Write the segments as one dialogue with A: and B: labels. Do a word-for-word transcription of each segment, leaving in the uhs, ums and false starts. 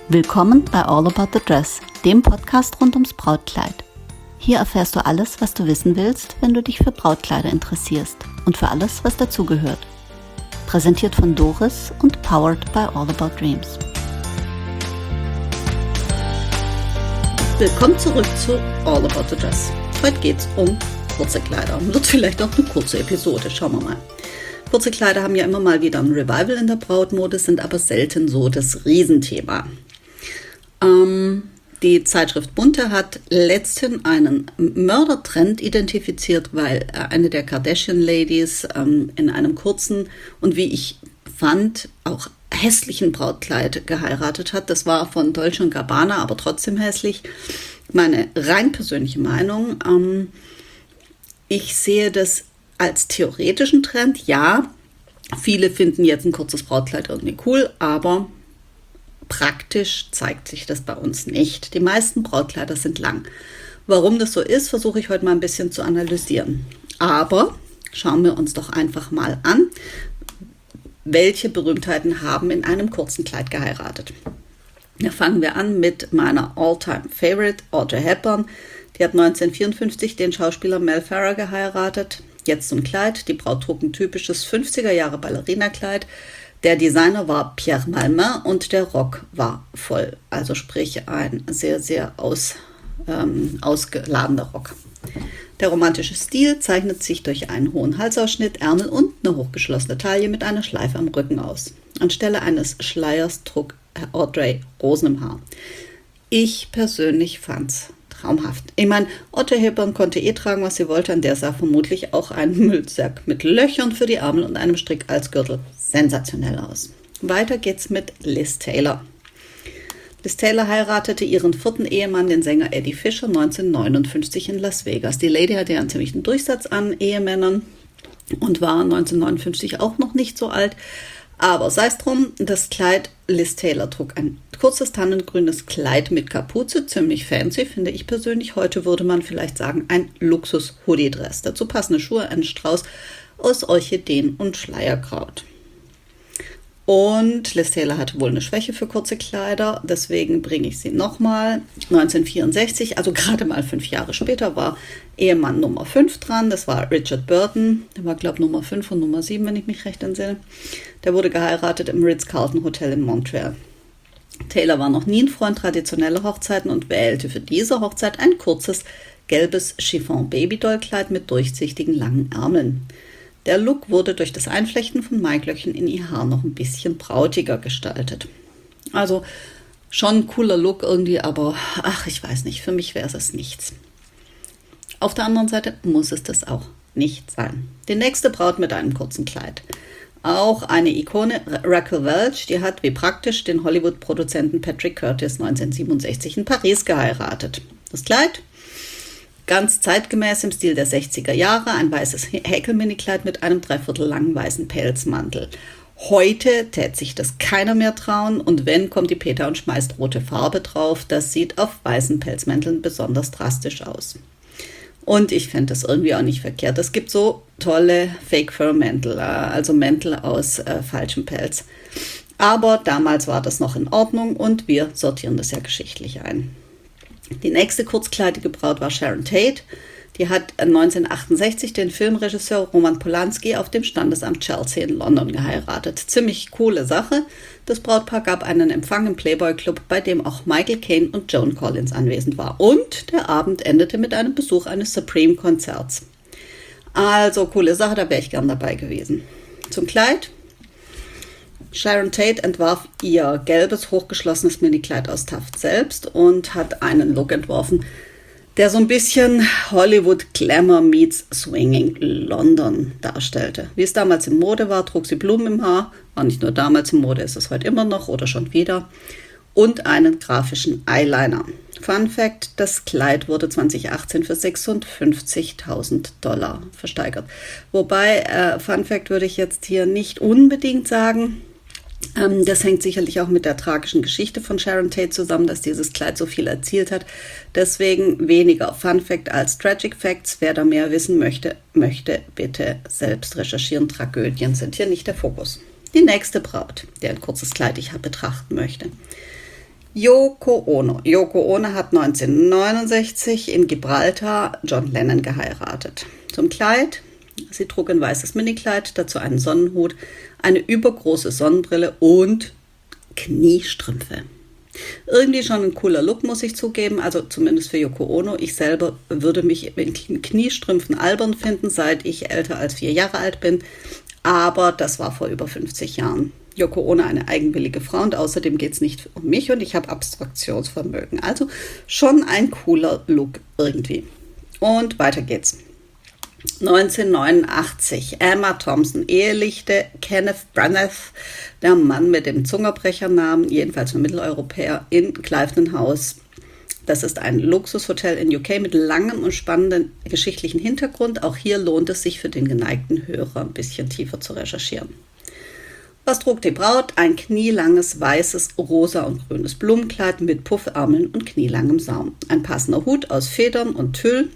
A: Willkommen bei All About the Dress, dem Podcast rund ums Brautkleid. Hier erfährst du alles, was du wissen willst, wenn du dich für Brautkleider interessierst und für alles, was dazugehört. Präsentiert von Doris und powered by All About Dreams. Willkommen zurück zu All About the Dress. Heute geht es um kurze Kleider. Wird vielleicht auch eine kurze Episode, schauen wir mal. Kurze Kleider haben ja immer mal wieder ein Revival in der Brautmode, sind aber selten so das Riesenthema. Ähm, die Zeitschrift Bunte hat letztens einen Mördertrend identifiziert, weil eine der Kardashian-Ladies ähm, in einem kurzen und wie ich fand, auch hässlichen Brautkleid geheiratet hat. Das war von Dolce und Gabbana, aber trotzdem hässlich. Meine rein persönliche Meinung, ähm, ich sehe das als theoretischen Trend. Ja, viele finden jetzt ein kurzes Brautkleid irgendwie cool, aber praktisch zeigt sich das bei uns nicht. Die meisten Brautkleider sind lang. Warum das so ist, versuche ich heute mal ein bisschen zu analysieren. Aber schauen wir uns doch einfach mal an, welche Berühmtheiten haben in einem kurzen Kleid geheiratet. Da fangen wir an mit meiner All-Time-Favorite, Audrey Hepburn. Die hat neunzehnhundertvierundfünfzig den Schauspieler Mel Ferrer geheiratet. Jetzt zum Kleid. Die Braut trug ein typisches fünfziger Jahre Ballerinakleid. Der Designer war Pierre Malmain und der Rock war voll. Also sprich ein sehr, sehr aus, ähm, ausgeladener Rock. Der romantische Stil zeichnet sich durch einen hohen Halsausschnitt, Ärmel und eine hochgeschlossene Taille mit einer Schleife am Rücken aus. Anstelle eines Schleiers trug Audrey Rosen im Haar. Ich persönlich fand's traumhaft. Ich meine, Audrey Hepburn konnte eh tragen, was sie wollte. An der sah vermutlich auch ein Müllsack mit Löchern für die Ärmel und einem Strick als Gürtel sensationell aus. Weiter geht's mit Liz Taylor. Liz Taylor heiratete ihren vierten Ehemann, den Sänger Eddie Fisher, neunzehnhundertneunundfünfzig in Las Vegas. Die Lady hatte ja einen ziemlichen Durchsatz an Ehemännern und war neunzehnhundertneunundfünfzig auch noch nicht so alt. Aber sei es drum, das Kleid, Liz Taylor trug ein kurzes tannengrünes Kleid mit Kapuze, ziemlich fancy, finde ich persönlich. Heute würde man vielleicht sagen, ein Luxus-Hoodie-Dress. Dazu passende Schuhe, ein Strauß aus Orchideen und Schleierkraut. Und Liz Taylor hatte wohl eine Schwäche für kurze Kleider, deswegen bringe ich sie nochmal. neunzehnhundertvierundsechzig, also gerade mal fünf Jahre später, war Ehemann Nummer fünf dran. Das war Richard Burton. Der war, glaube ich, Nummer fünf und Nummer sieben, wenn ich mich recht entsinne. Der wurde geheiratet im Ritz-Carlton Hotel in Montreal. Taylor war noch nie ein Freund traditioneller Hochzeiten und wählte für diese Hochzeit ein kurzes, gelbes Chiffon-Babydoll-Kleid mit durchsichtigen langen Ärmeln. Der Look wurde durch das Einflechten von Maiglöckchen in ihr Haar noch ein bisschen brautiger gestaltet. Also schon ein cooler Look irgendwie, aber ach, ich weiß nicht, für mich wäre es nichts. Auf der anderen Seite muss es das auch nicht sein. Die nächste Braut mit einem kurzen Kleid. Auch eine Ikone, Raquel Welch, die hat wie praktisch den Hollywood-Produzenten Patrick Curtis neunzehnhundertsiebenundsechzig in Paris geheiratet. Das Kleid? Ganz zeitgemäß im Stil der sechziger Jahre, ein weißes Häkelminikleid mit einem dreiviertel langen weißen Pelzmantel. Heute tät sich das keiner mehr trauen und wenn, kommt die Peter und schmeißt rote Farbe drauf. Das sieht auf weißen Pelzmänteln besonders drastisch aus. Und ich fände das irgendwie auch nicht verkehrt. Es gibt so tolle Fake-Fur-Mäntel, also Mäntel aus äh, falschem Pelz. Aber damals war das noch in Ordnung und wir sortieren das ja geschichtlich ein. Die nächste kurzkleidige Braut war Sharon Tate. Die hat neunzehnhundertachtundsechzig den Filmregisseur Roman Polanski auf dem Standesamt Chelsea in London geheiratet. Ziemlich coole Sache. Das Brautpaar gab einen Empfang im Playboy Club, bei dem auch Michael Caine und Joan Collins anwesend war. Und der Abend endete mit einem Besuch eines Supreme-Konzerts. Also coole Sache, da wäre ich gern dabei gewesen. Zum Kleid. Sharon Tate entwarf ihr gelbes, hochgeschlossenes Minikleid aus Taft selbst und hat einen Look entworfen, der so ein bisschen Hollywood Glamour meets Swinging London darstellte. Wie es damals in Mode war, trug sie Blumen im Haar, war nicht nur damals in Mode, ist es heute immer noch oder schon wieder, und einen grafischen Eyeliner. Fun Fact, das Kleid wurde zweitausendachtzehn für sechsundfünfzigtausend Dollar versteigert. Wobei, äh, Fun Fact würde ich jetzt hier nicht unbedingt sagen. Ähm, das hängt sicherlich auch mit der tragischen Geschichte von Sharon Tate zusammen, dass dieses Kleid so viel erzielt hat. Deswegen weniger Fun Fact als Tragic Facts. Wer da mehr wissen möchte, möchte bitte selbst recherchieren. Tragödien sind hier nicht der Fokus. Die nächste Braut, deren kurzes Kleid ich betrachten möchte. Yoko Ono. Yoko Ono hat neunzehnhundertneunundsechzig in Gibraltar John Lennon geheiratet. Zum Kleid: Sie trug ein weißes Minikleid, dazu einen Sonnenhut, eine übergroße Sonnenbrille und Kniestrümpfe. Irgendwie schon ein cooler Look, muss ich zugeben, also zumindest für Yoko Ono. Ich selber würde mich in Kniestrümpfen albern finden, seit ich älter als vier Jahre alt bin, aber das war vor über fünfzig Jahren. Yoko Ono eine eigenwillige Frau und außerdem geht es nicht um mich und ich habe Abstraktionsvermögen. Also schon ein cooler Look irgendwie. Und weiter geht's. neunzehnhundertneunundachtzig, Emma Thompson ehelichte Kenneth Branagh, der Mann mit dem Zungenbrechernamen, jedenfalls für Mitteleuropäer, in Clifton House. Das ist ein Luxushotel in U K mit langem und spannenden geschichtlichen Hintergrund. Auch hier lohnt es sich für den geneigten Hörer, ein bisschen tiefer zu recherchieren. Was trug die Braut? Ein knielanges, weißes, rosa und grünes Blumenkleid mit Puffärmeln und knielangem Saum. Ein passender Hut aus Federn und Tüll.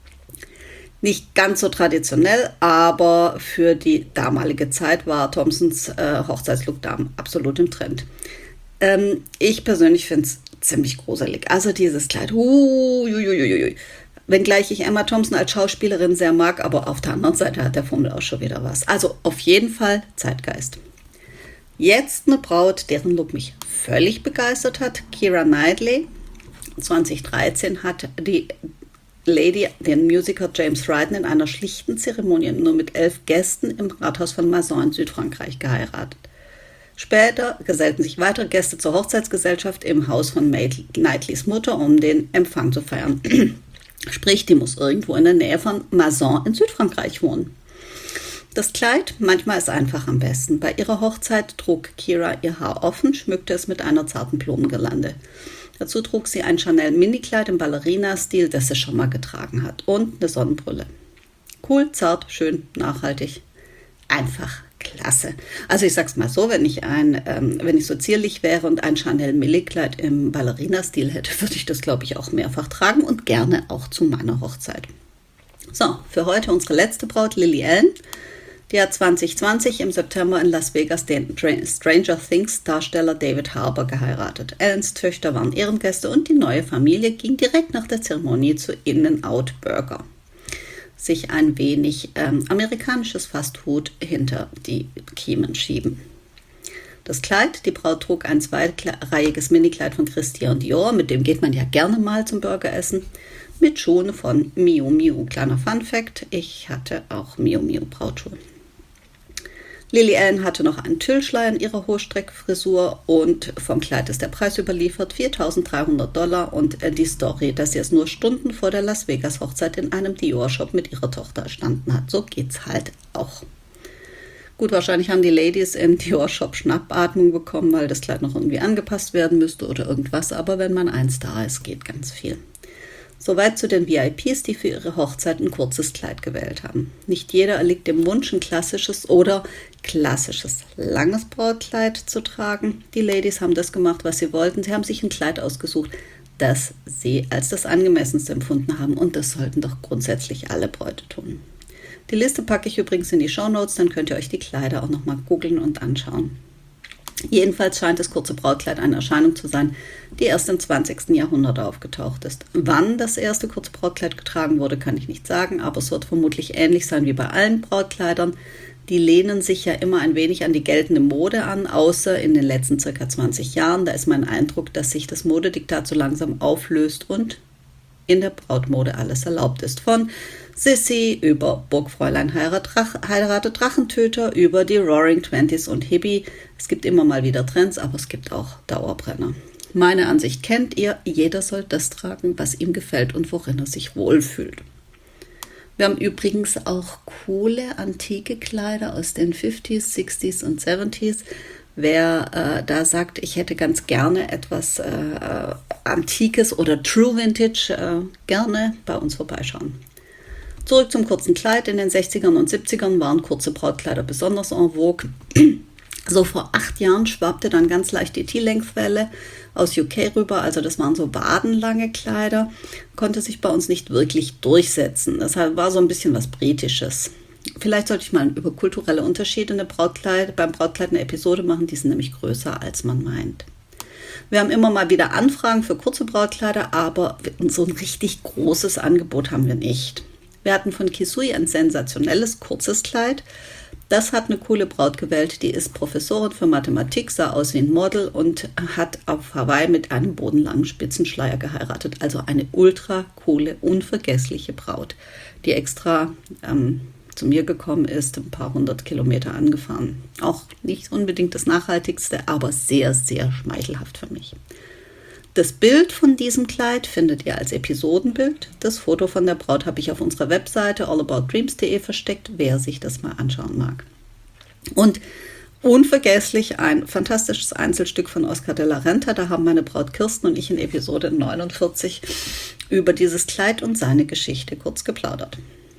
A: Nicht ganz so traditionell, aber für die damalige Zeit war Thompsons äh, Hochzeitslook da absolut im Trend. Ähm, ich persönlich finde es ziemlich gruselig. Also dieses Kleid, uh, uiuiui. Wenngleich ich Emma Thompson als Schauspielerin sehr mag, aber auf der anderen Seite hat der Fummel auch schon wieder was. Also auf jeden Fall Zeitgeist. Jetzt eine Braut, deren Look mich völlig begeistert hat. Keira Knightley. zweitausenddreizehn hat die Lady den Musiker James Ryden in einer schlichten Zeremonie nur mit elf Gästen im Rathaus von Mazan in Südfrankreich geheiratet. Später gesellten sich weitere Gäste zur Hochzeitsgesellschaft im Haus von Knightleys Mutter, um den Empfang zu feiern. Sprich, die muss irgendwo in der Nähe von Mazan in Südfrankreich wohnen. Das Kleid, manchmal ist einfach am besten. Bei ihrer Hochzeit trug Keira ihr Haar offen, schmückte es mit einer zarten Blumengirlande. Dazu trug sie ein Chanel-Minikleid im Ballerina-Stil, das sie schon mal getragen hat, und eine Sonnenbrille. Cool, zart, schön, nachhaltig, einfach klasse. Also ich sag's mal so, wenn ich, ein, ähm, wenn ich so zierlich wäre und ein Chanel-Minikleid im Ballerina-Stil hätte, würde ich das, glaube ich, auch mehrfach tragen und gerne auch zu meiner Hochzeit. So, für heute unsere letzte Braut, Lily Allen. Die hat zwanzig zwanzig im September in Las Vegas den Stranger Things Darsteller David Harbour geheiratet. Allens Töchter waren Ehrengäste und die neue Familie ging direkt nach der Zeremonie zu In-N-Out Burger. Sich ein wenig ähm, amerikanisches Fastfood hinter die Kiemen schieben. Das Kleid, die Braut trug ein zweireihiges Minikleid von Christian Dior, mit dem geht man ja gerne mal zum Burgeressen, mit Schuhen von Miu Miu. Kleiner Funfact, ich hatte auch Miu Miu Brautschuhe. Lily Allen hatte noch einen Tüllschleier in ihrer Hochstreckfrisur und vom Kleid ist der Preis überliefert, viertausenddreihundert Dollar, und die Story, dass sie es nur Stunden vor der Las Vegas Hochzeit in einem Dior-Shop mit ihrer Tochter erstanden hat. So geht's halt auch. Gut, wahrscheinlich haben die Ladies im Dior-Shop Schnappatmung bekommen, weil das Kleid noch irgendwie angepasst werden müsste oder irgendwas, aber wenn man ein Star ist, geht ganz viel. Soweit zu den V I Ps, die für ihre Hochzeit ein kurzes Kleid gewählt haben. Nicht jeder erliegt dem Wunsch, ein klassisches oder klassisches langes Brautkleid zu tragen. Die Ladies haben das gemacht, was sie wollten. Sie haben sich ein Kleid ausgesucht, das sie als das angemessenste empfunden haben, und das sollten doch grundsätzlich alle Bräute tun. Die Liste packe ich übrigens in die Shownotes, dann könnt ihr euch die Kleider auch nochmal googeln und anschauen. Jedenfalls scheint das kurze Brautkleid eine Erscheinung zu sein, die erst im zwanzigsten Jahrhundert aufgetaucht ist. Wann das erste kurze Brautkleid getragen wurde, kann ich nicht sagen, aber es wird vermutlich ähnlich sein wie bei allen Brautkleidern. Die lehnen sich ja immer ein wenig an die geltende Mode an, außer in den letzten circa zwanzig Jahren. Da ist mein Eindruck, dass sich das Modediktat so langsam auflöst und in der Brautmode alles erlaubt ist. Von Sissy über Burgfräulein heiratet Drachentöter, über die Roaring Twenties und Hippie. Es gibt immer mal wieder Trends, aber es gibt auch Dauerbrenner. Meine Ansicht kennt ihr, jeder soll das tragen, was ihm gefällt und worin er sich wohlfühlt. Wir haben übrigens auch coole antike Kleider aus den fünfziger, sechziger und siebziger. Wer äh, da sagt, ich hätte ganz gerne etwas äh, Antikes oder True Vintage, äh, gerne bei uns vorbeischauen. Zurück zum kurzen Kleid. In den sechzigern und siebzigern waren kurze Brautkleider besonders en vogue. So vor acht Jahren schwappte dann ganz leicht die T-Length-Welle aus U K rüber, also das waren so wadenlange Kleider, konnte sich bei uns nicht wirklich durchsetzen. Das war so ein bisschen was Britisches. Vielleicht sollte ich mal über kulturelle Unterschiede eine Brautkleid, beim Brautkleid eine Episode machen, die sind nämlich größer, als man meint. Wir haben immer mal wieder Anfragen für kurze Brautkleider, aber so ein richtig großes Angebot haben wir nicht. Wir hatten von Kisui ein sensationelles kurzes Kleid. Das hat eine coole Braut gewählt, die ist Professorin für Mathematik, sah aus wie ein Model und hat auf Hawaii mit einem bodenlangen Spitzenschleier geheiratet. Also eine ultra coole, unvergessliche Braut, die extra ähm, zu mir gekommen ist, ein paar hundert Kilometer angefahren. Auch nicht unbedingt das Nachhaltigste, aber sehr, sehr schmeichelhaft für mich. Das Bild von diesem Kleid findet ihr als Episodenbild. Das Foto von der Braut habe ich auf unserer Webseite all about dreams punkt de versteckt, wer sich das mal anschauen mag. Und unvergesslich ein fantastisches Einzelstück von Oscar de la Renta. Da haben meine Braut Kirsten und ich in Episode neunundvierzig über dieses Kleid und seine Geschichte kurz geplaudert.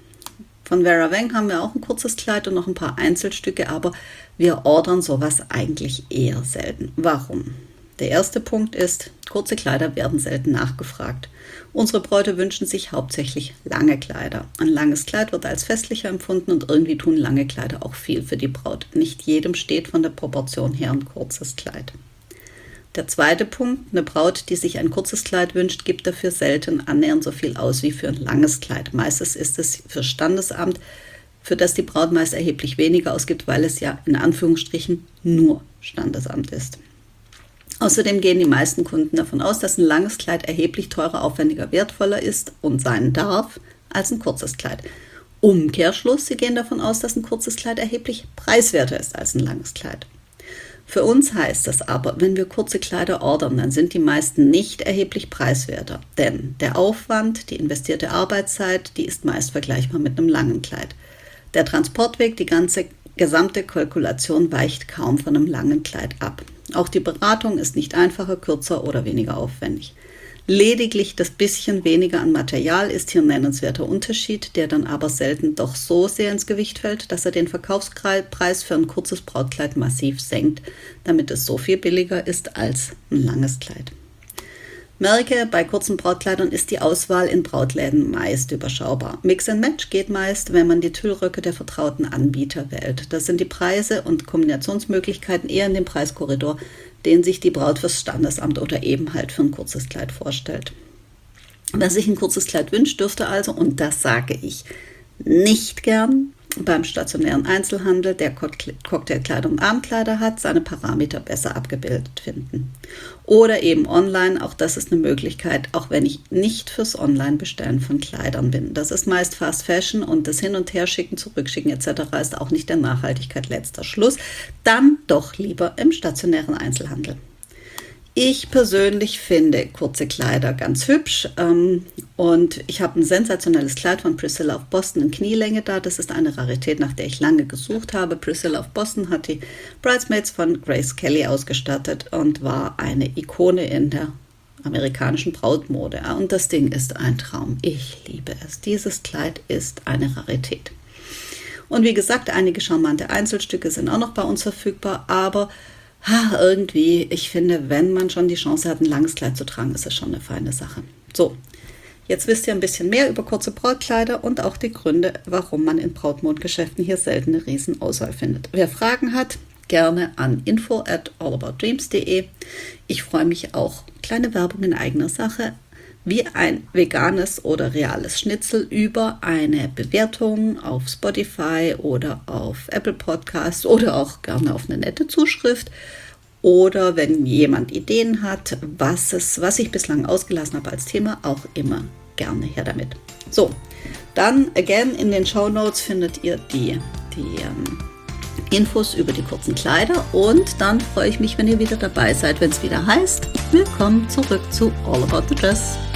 A: Von Vera Wang haben wir auch ein kurzes Kleid und noch ein paar Einzelstücke, aber wir ordern sowas eigentlich eher selten. Warum? Der erste Punkt ist, kurze Kleider werden selten nachgefragt. Unsere Bräute wünschen sich hauptsächlich lange Kleider. Ein langes Kleid wird als festlicher empfunden und irgendwie tun lange Kleider auch viel für die Braut. Nicht jedem steht von der Proportion her ein kurzes Kleid. Der zweite Punkt, eine Braut, die sich ein kurzes Kleid wünscht, gibt dafür selten annähernd so viel aus wie für ein langes Kleid. Meistens ist es für Standesamt, für das die Braut meist erheblich weniger ausgibt, weil es ja in Anführungsstrichen nur Standesamt ist. Außerdem gehen die meisten Kunden davon aus, dass ein langes Kleid erheblich teurer, aufwendiger, wertvoller ist und sein darf als ein kurzes Kleid. Umkehrschluss, sie gehen davon aus, dass ein kurzes Kleid erheblich preiswerter ist als ein langes Kleid. Für uns heißt das aber, wenn wir kurze Kleider ordern, dann sind die meisten nicht erheblich preiswerter. Denn der Aufwand, die investierte Arbeitszeit, die ist meist vergleichbar mit einem langen Kleid. Der Transportweg, die ganze gesamte Kalkulation weicht kaum von einem langen Kleid ab. Auch die Beratung ist nicht einfacher, kürzer oder weniger aufwendig. Lediglich das bisschen weniger an Material ist hier ein nennenswerter Unterschied, der dann aber selten doch so sehr ins Gewicht fällt, dass er den Verkaufspreis für ein kurzes Brautkleid massiv senkt, damit es so viel billiger ist als ein langes Kleid. Merke, bei kurzen Brautkleidern ist die Auswahl in Brautläden meist überschaubar. Mix and Match geht meist, wenn man die Tüllröcke der vertrauten Anbieter wählt. Das sind die Preise und Kombinationsmöglichkeiten eher in dem Preiskorridor, den sich die Braut fürs Standesamt oder eben halt für ein kurzes Kleid vorstellt. Wer sich ein kurzes Kleid wünscht, dürfte also, und das sage ich nicht gern, beim stationären Einzelhandel, der Cocktailkleider und Abendkleider hat, seine Parameter besser abgebildet finden. Oder eben online, auch das ist eine Möglichkeit, auch wenn ich nicht fürs Online-Bestellen von Kleidern bin. Das ist meist Fast Fashion und das Hin- und Herschicken, Zurückschicken et cetera ist auch nicht der Nachhaltigkeit letzter Schluss. Dann doch lieber im stationären Einzelhandel. Ich persönlich finde kurze Kleider ganz hübsch ähm, und ich habe ein sensationelles Kleid von Priscilla of Boston in Knielänge da. Das ist eine Rarität, nach der ich lange gesucht habe. Priscilla of Boston hat die Bridesmaids von Grace Kelly ausgestattet und war eine Ikone in der amerikanischen Brautmode. Und das Ding ist ein Traum. Ich liebe es. Dieses Kleid ist eine Rarität. Und wie gesagt, einige charmante Einzelstücke sind auch noch bei uns verfügbar, aber Ha, irgendwie, ich finde, wenn man schon die Chance hat, ein langes Kleid zu tragen, ist es schon eine feine Sache. So, jetzt wisst ihr ein bisschen mehr über kurze Brautkleider und auch die Gründe, warum man in Brautmodengeschäften hier selten eine Riesenauswahl findet. Wer Fragen hat, gerne an info at all about dreams punkt de. Ich freue mich auch, kleine Werbung in eigener Sache, wie ein veganes oder reales Schnitzel über eine Bewertung auf Spotify oder auf Apple Podcasts oder auch gerne auf eine nette Zuschrift. Oder wenn jemand Ideen hat, was, es, was ich bislang ausgelassen habe als Thema, auch immer gerne her damit. So, dann again in den Shownotes findet ihr die, die ähm, Infos über die kurzen Kleider und dann freue ich mich, wenn ihr wieder dabei seid, wenn es wieder heißt, willkommen zurück zu All About the Dress.